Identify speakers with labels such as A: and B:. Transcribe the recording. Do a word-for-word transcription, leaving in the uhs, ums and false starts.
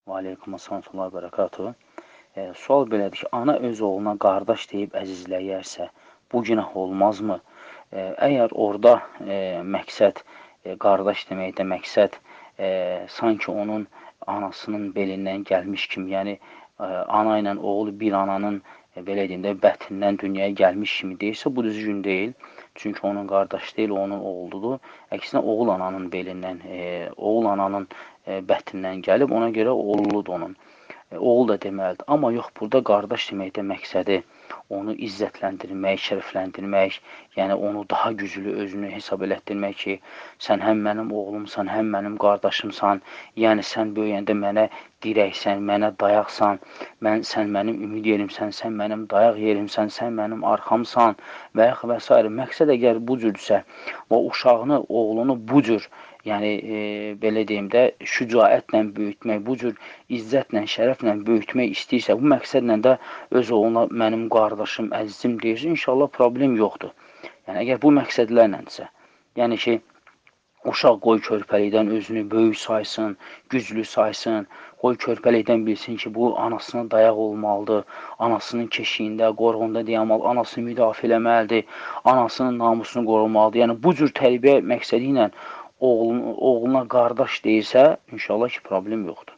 A: Və aleykum əssalam və bərəkatuhu. E, sual belədir ki, ana öz oğluna qardaş deyib əzizləyərsə, bu günah olmazmı? E, əgər orada e, məqsəd e, qardaş deməkdə məqsəd e, sanki onun anasının belindən gəlmiş kimi, yəni e, ana ilə oğul bir ananın e, belə deyim də bətnindən dünyaya gəlmiş kimi deyirsə, bu düzgün deyil. Çünki onun qardaşı deyil, onun oğludur. Əksinə oğul ananın belindən, e, oğul ananın e, bətnindən gəlib, ona görə oğludur onun. E, oğul da deməlidir. Amma yox, burada qardaş deməkdə məqsədi onu izzətləndirmək, şərəfləndirmək, yəni onu daha güclü özünü hesab elətdirmək ki, sən həm mənim oğlumsan, həm mənim qardaşımsan, yəni sən böyüyəndə mənə dirəksən, mənə dayaqsan, mən, sən mənim ümid yerimsən, sən mənim dayaq yerimsən, sən mənim arxamsan və yaxud və s. Məqsəd əgər bu cürsə və uşağını, oğlunu bu cür, yəni e, belə deyim də, şücaətlə böyütmək, bu cür izzətlə, şərəflə böyütmək istəyirsə, bu məqsədlə də öz oğluna mənim qardaşım, əzizim deyirsə, inşallah problem yoxdur. Yəni, əgər bu məqsədlərləndirsə, yəni ki, uşaq qoy körpəlikdən özünü böyük saysın, güclü saysın, qoy körpəlikdən bilsin ki, bu anasına dayaq olmalıdır, anasının keşiyində, qorğunda dayanmalı, anasını müdafiə eləməlidir, anasının namusunu qorumalıdır. Yəni, bu cür tərbiyə məqsədi ilə oğluna qardaş deyirsə, inşallah ki, problem yoxdur.